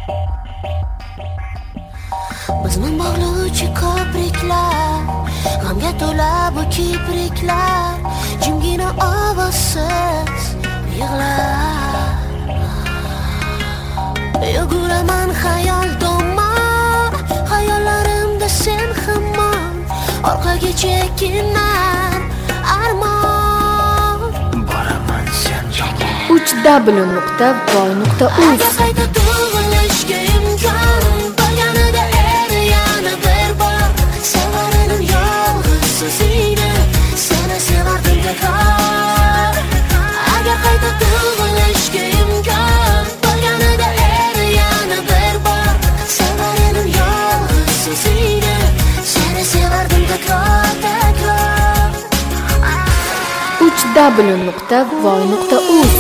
Bizni bog'lovchi ko'priklar, g'amga to'la bu kipriklar, jimgina ovozsiz yig'lar. Yuguraman xayol tomon, xayollarimda sen hamon, orqaga chekinar armon. Boraman sen tomon. www.voy.uz Qayta tug'ilishga imkon bo'lganida yana bir bor sevaradim yolg'iz seni, seni sevardim bekor. Agar qayta tug'ilishga imkon bo'lganida yana bir bor sevaradim yolg'iz seni, seni sevardim bekor. www.voy.uz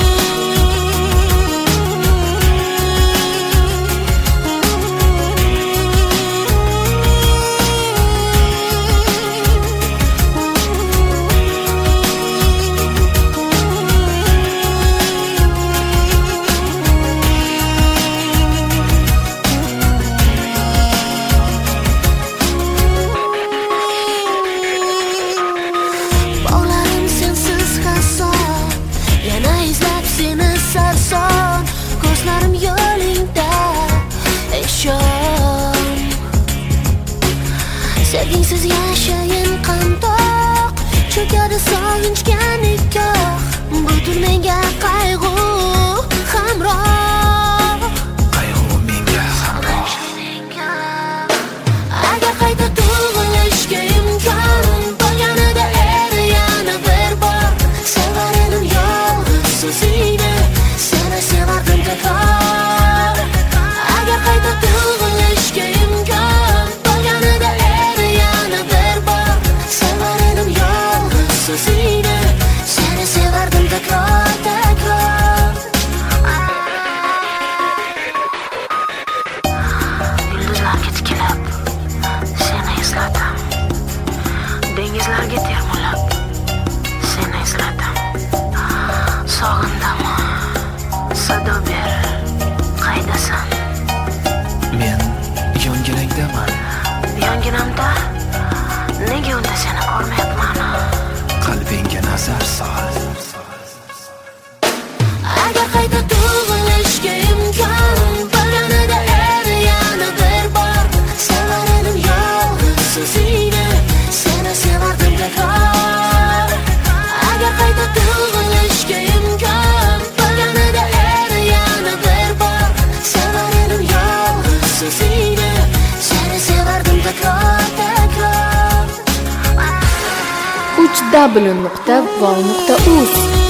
Bog'larim sensiz hason, yana izlab seni sarson, ko'zlarim yo'lingda eshon. Sevgingsiz yashayin qandoq, cho'kadi sog'inchga nikoh, butun menga qayg'u hamroh. Qayg'u menga hamroh. Agar qayta tug'ilishga imkon bo'lganida yana bir bor sevaradim yolg'iz seni, seni sevardim bekor. Agar qayta tug'ilishga imkon bo'lganida yana bir bor sevaradim yolg'iz seni, seni sevardim bekor. Yulduzlarga tikilib seni esladim, dengizlarga termulib seni esladim. Sog'indim, sado ber, qaydasan? Men yonginangdaman. Yonginamda nega unda seni ko'rmayapman? Qalbingga nazar sol. Agar qayta tug'ilishga imkon bo'lganida yana bir bor sevaradim yolg'iz seni, seni sevardim bekor. Agar qayta tug'ilishga imkon bo'lganida yana bir bor sevaradim yolg'iz seni, seni sevardim bekor. www.voy.uz